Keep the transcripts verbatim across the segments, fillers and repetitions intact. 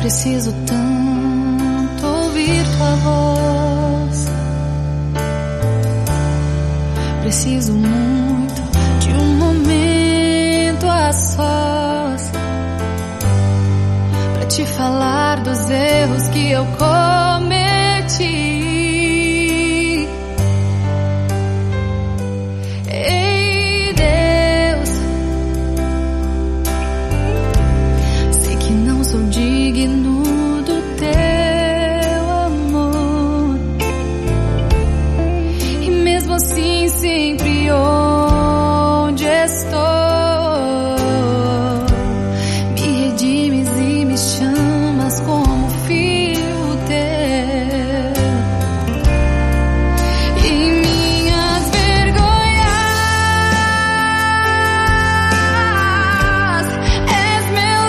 preciso tanto ouvir tua voz. Preciso muito de um momento a sós pra te falar dos erros que eu cometi. Ei, Deus, sei que não sou digno do teu amor, e mesmo assim sempre onde estou me redimes e me chamas como filho teu. E minhas vergonhas és meu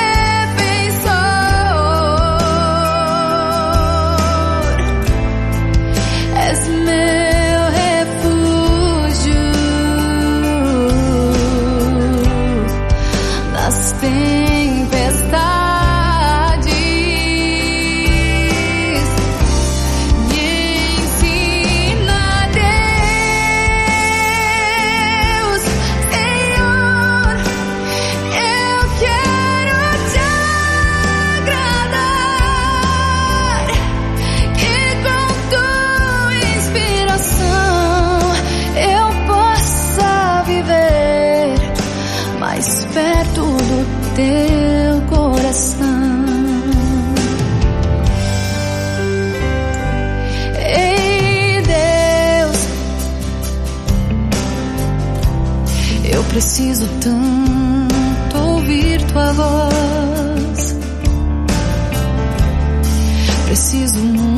defensor, és meu refúgio nas tempestades. Me ensina, Deus, Senhor, eu quero te agradar, que com tua inspiração eu possa viver mais perto do teu coração. Ei, Deus, eu preciso tanto ouvir tua voz. Preciso muito